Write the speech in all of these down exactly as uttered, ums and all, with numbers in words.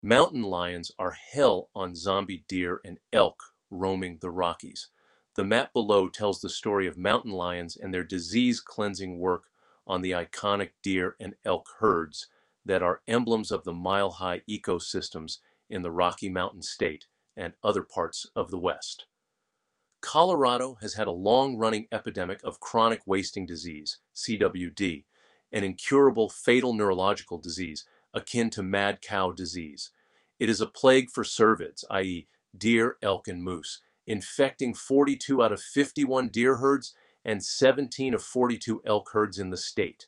Mountain lions are hell on zombie deer and elk roaming the Rockies. The map below tells the story of mountain lions and their disease-cleansing work on the iconic deer and elk herds that are emblems of the mile-high ecosystems in the Rocky Mountain State and other parts of the West. Colorado has had a long-running epidemic of chronic wasting disease, C W D, an incurable fatal neurological disease akin to mad cow disease. It is a plague for cervids, that is deer, elk, and moose, infecting forty-two out of fifty-one deer herds and seventeen of forty-two elk herds in the state.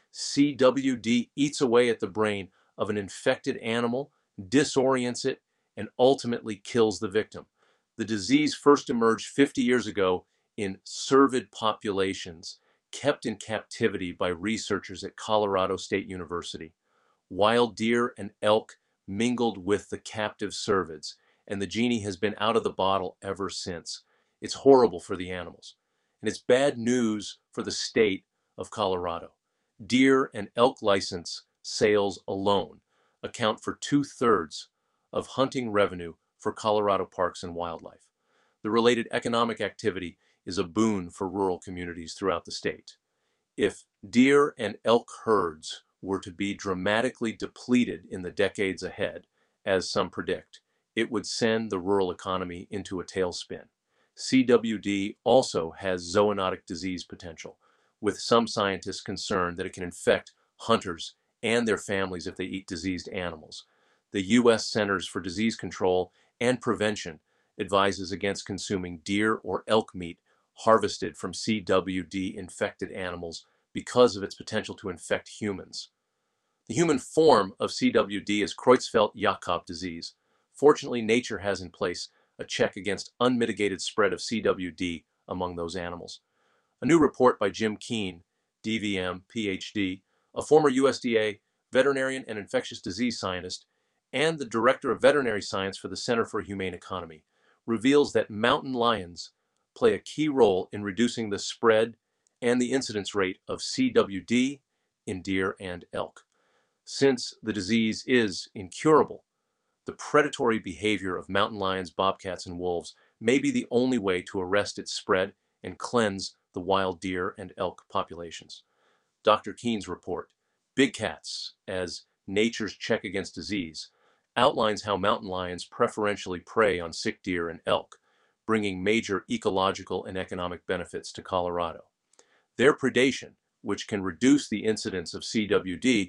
C W D eats away at the brain of an infected animal, disorients it, and ultimately kills the victim. The disease first emerged fifty years ago in cervid populations kept in captivity by researchers at Colorado State University. Wild deer and elk mingled with the captive cervids, and the genie has been out of the bottle ever since. It's horrible for the animals, and it's bad news for the state of Colorado. Deer and elk license sales alone account for two-thirds of hunting revenue for Colorado parks and wildlife. The related economic activity is a boon for rural communities throughout the state. If deer and elk herds were to be dramatically depleted in the decades ahead, as some predict, it would send the rural economy into a tailspin. C W D also has zoonotic disease potential, with some scientists concerned that it can infect hunters and their families if they eat diseased animals. The U S Centers for Disease Control and Prevention advises against consuming deer or elk meat harvested from C W D-infected animals because of its potential to infect humans. The human form of C W D is Creutzfeldt-Jakob disease. Fortunately, nature has in place a check against unmitigated spread of C W D among those animals. A new report by Jim Keane, D V M, P H D, a former U S D A veterinarian and infectious disease scientist, and the director of veterinary science for the Center for a Humane Economy, reveals that mountain lions play a key role in reducing the spread and the incidence rate of C W D in deer and elk. Since the disease is incurable, the predatory behavior of mountain lions, bobcats, and wolves may be the only way to arrest its spread and cleanse the wild deer and elk populations. Doctor Keane's report, Big Cats as Nature's Check Against Disease, outlines how mountain lions preferentially prey on sick deer and elk, bringing major ecological and economic benefits to Colorado. Their predation, which can reduce the incidence of C W D,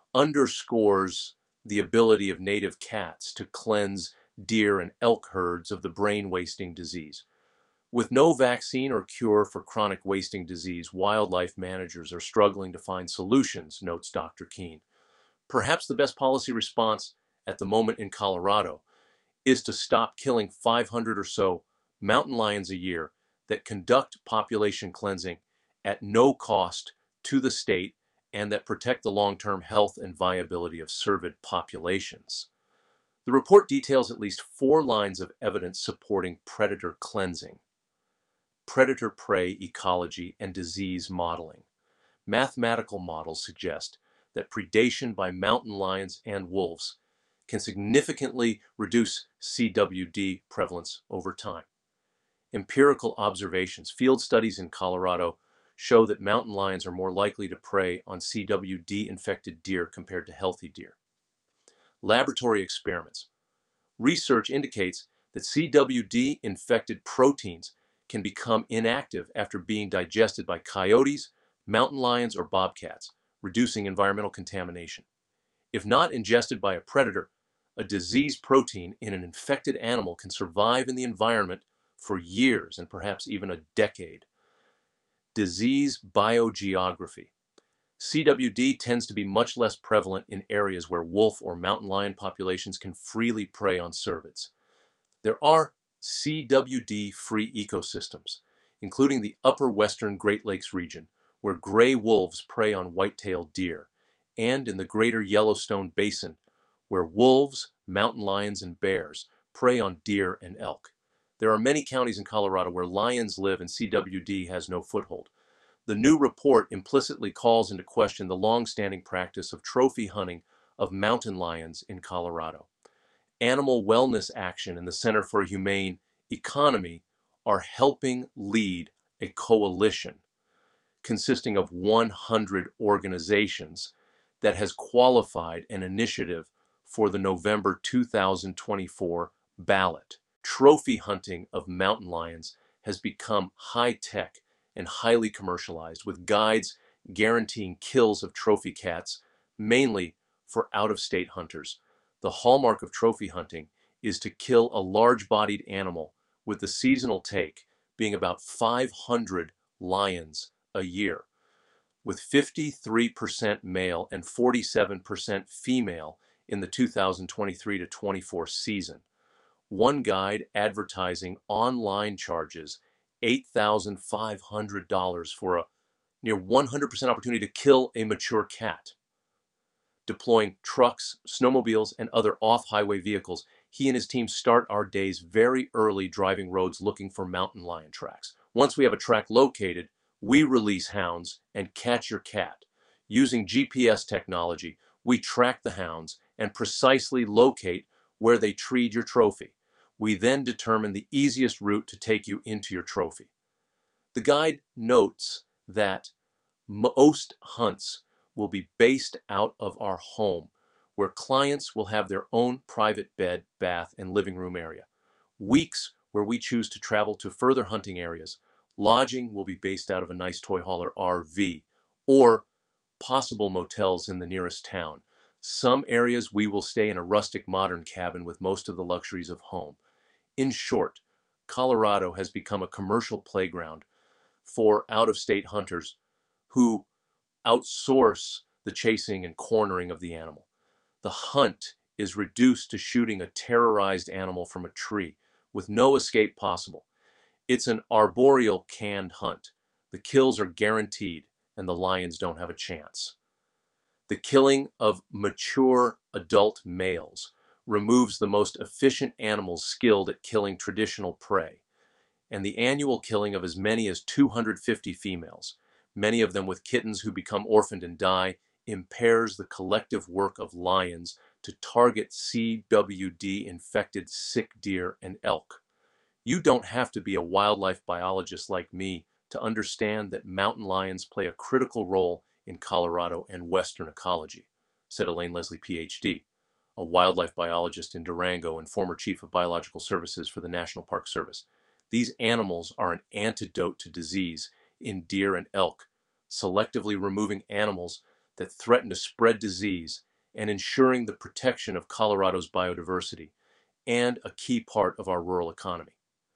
underscores the ability of native cats to cleanse deer and elk herds of the brain-wasting disease. With no vaccine or cure for chronic wasting disease, wildlife managers are struggling to find solutions, notes Doctor Keane. Perhaps the best policy response at the moment in Colorado is to stop killing five hundred or so mountain lions a year that conduct population cleansing at no cost to the state and that protect the long-term health and viability of cervid populations. The report details at least four lines of evidence supporting predator cleansing: predator-prey ecology and disease modeling. Mathematical models suggest that predation by mountain lions and wolves can significantly reduce C W D prevalence over time. Empirical observations, field studies in Colorado, show that mountain lions are more likely to prey on C W D-infected deer compared to healthy deer. Laboratory experiments. Research indicates that C W D-infected proteins can become inactive after being digested by coyotes, mountain lions, or bobcats, reducing environmental contamination. If not ingested by a predator, a disease protein in an infected animal can survive in the environment for years and perhaps even a decade. Disease biogeography. C W D tends to be much less prevalent in areas where wolf or mountain lion populations can freely prey on cervids. There are C W D-free ecosystems, including the upper western Great Lakes region, where gray wolves prey on white-tailed deer, and in the greater Yellowstone Basin, where wolves, mountain lions, and bears prey on deer and elk. There are many counties in Colorado where lions live and C W D has no foothold. The new report implicitly calls into question the long-standing practice of trophy hunting of mountain lions in Colorado. Animal Wellness Action and the Center for a Humane Economy are helping lead a coalition consisting of one hundred organizations that has qualified an initiative for the November two thousand twenty-four ballot. Trophy hunting of mountain lions has become high-tech and highly commercialized, with guides guaranteeing kills of trophy cats, mainly for out-of-state hunters. The hallmark of trophy hunting is to kill a large-bodied animal, with the seasonal take being about five hundred lions a year, with fifty-three percent male and forty-seven percent female in the two thousand twenty-three to twenty-four season. One guide advertising online charges eight thousand five hundred dollars for a near one hundred percent opportunity to kill a mature cat. Deploying trucks, snowmobiles, and other off-highway vehicles, he and his team start our days very early driving roads looking for mountain lion tracks. Once we have a track located, we release hounds and catch your cat. Using G P S technology, we track the hounds and precisely locate where they treed your trophy. We then determine the easiest route to take you into your trophy. The guide notes that most hunts will be based out of our home, where clients will have their own private bed, bath, and living room area. Weeks where we choose to travel to further hunting areas, lodging will be based out of a nice toy hauler R V, or possible motels in the nearest town. Some areas we will stay in a rustic modern cabin with most of the luxuries of home. In short, Colorado has become a commercial playground for out-of-state hunters who outsource the chasing and cornering of the animal. The hunt is reduced to shooting a terrorized animal from a tree with no escape possible. It's an arboreal canned hunt. The kills are guaranteed and the lions don't have a chance. The killing of mature adult males removes the most efficient animals skilled at killing traditional prey, and the annual killing of as many as two hundred fifty females, many of them with kittens who become orphaned and die, impairs the collective work of lions to target C W D-infected sick deer and elk. You don't have to be a wildlife biologist like me to understand that mountain lions play a critical role in Colorado and Western ecology, said Elaine Leslie, P H D, a wildlife biologist in Durango and former chief of biological services for the National Park Service. These animals are an antidote to disease in deer and elk, selectively removing animals that threaten to spread disease and ensuring the protection of Colorado's biodiversity and a key part of our rural economy.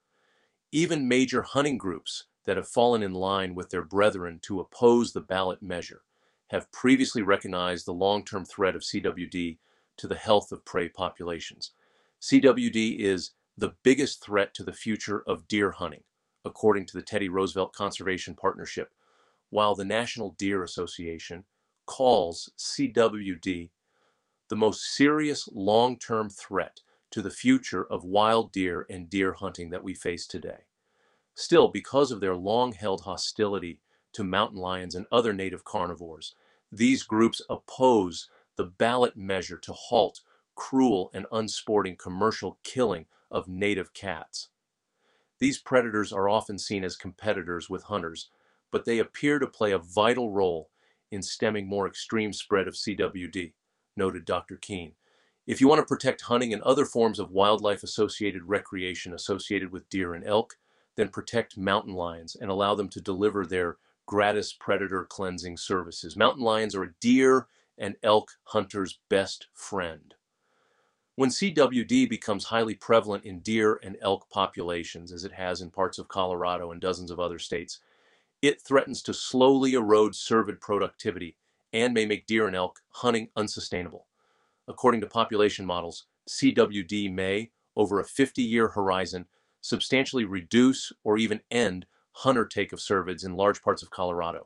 Even major hunting groups that have fallen in line with their brethren to oppose the ballot measure have previously recognized the long-term threat of C W D to the health of prey populations. C W D is the biggest threat to the future of deer hunting, according to the Teddy Roosevelt Conservation Partnership, while the National Deer Association calls C W D the most serious long-term threat to the future of wild deer and deer hunting that we face today. Still, because of their long-held hostility to mountain lions and other native carnivores, these groups oppose the ballot measure to halt cruel and unsporting commercial killing of native cats. These predators are often seen as competitors with hunters, but they appear to play a vital role in stemming more extreme spread of C W D, noted Doctor Keene. If you want to protect hunting and other forms of wildlife-associated recreation associated with deer and elk, then protect mountain lions and allow them to deliver their gratis predator cleansing services. Mountain lions are a deer and elk hunter's best friend. When C W D becomes highly prevalent in deer and elk populations, as it has in parts of Colorado and dozens of other states, it threatens to slowly erode cervid productivity and may make deer and elk hunting unsustainable. According to population models, C W D may, over a fifty-year horizon, substantially reduce or even end hunter take of cervids in large parts of Colorado.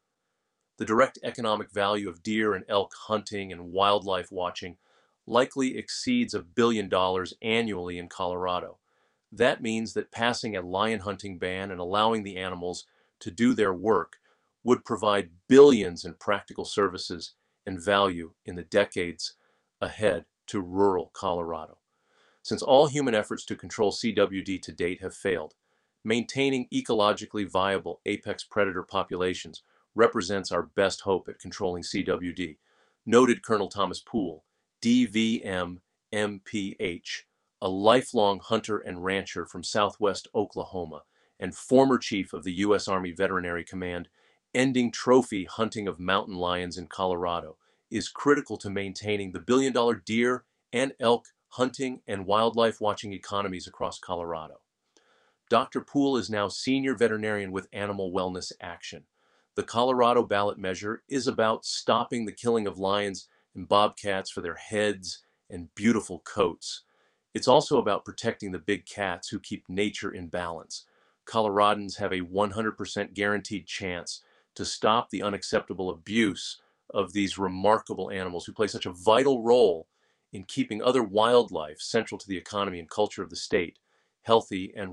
The direct economic value of deer and elk hunting and wildlife watching likely exceeds a billion dollars annually in Colorado. That means that passing a lion hunting ban and allowing the animals to do their work would provide billions in practical services and value in the decades ahead to rural Colorado. Since all human efforts to control C W D to date have failed, maintaining ecologically viable apex predator populations represents our best hope at controlling C W D, noted Colonel Thomas Poole, D V M M P H, a lifelong hunter and rancher from southwest Oklahoma and former chief of the U S Army Veterinary Command. Ending trophy hunting of mountain lions in Colorado is critical to maintaining the billion dollar deer and elk hunting and wildlife watching economies across Colorado. Doctor Poole is now senior veterinarian with Animal Wellness Action. The Colorado ballot measure is about stopping the killing of lions and bobcats for their heads and beautiful coats. It's also about protecting the big cats who keep nature in balance. Coloradans have a one hundred percent guaranteed chance to stop the unacceptable abuse of these remarkable animals who play such a vital role in keeping other wildlife central to the economy and culture of the state healthy and